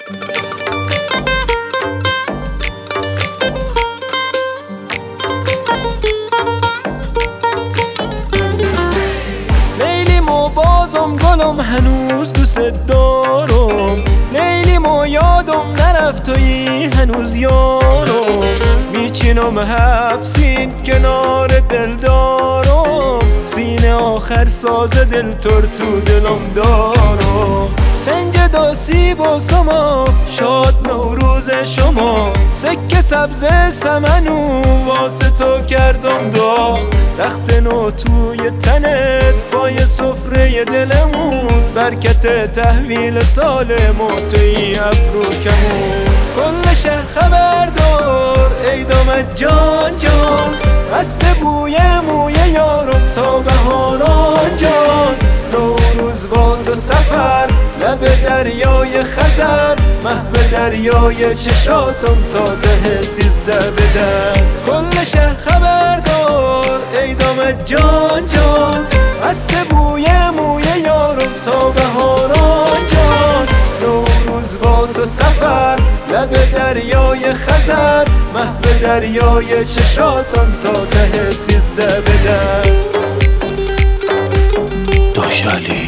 لیلیم و بازم گلم هنوز دوست دارم، لیلیم و یادم نرفت تویی هنوز یارم، میچینم حفظین کنار دل دارم، سینه آخر ساز دل تر تو دلم دارم. سنگ داسی با سما شاد نوروز شما، سکه سبز سمنو واسه تو کردم داغ، رخت نو توی تنت پای سفره دلمون، برکت تحویل سالمون توی ابرو کمون. کل شهر خبر دار ای دامت جان جان، بسته بوی موی یارم تا بهاران جان، نوروز با تو سفر لب دریای خزر، محو دریای چشاتم تا ده 13 بدر. کل شهر خبر دار ای دامت جان جان، بسته بوی موی یارم تا بهاران جان، نوروز با تو سفر لب دریای خزر، محو دریای چشاتم تا ده 13 بدر. داشالی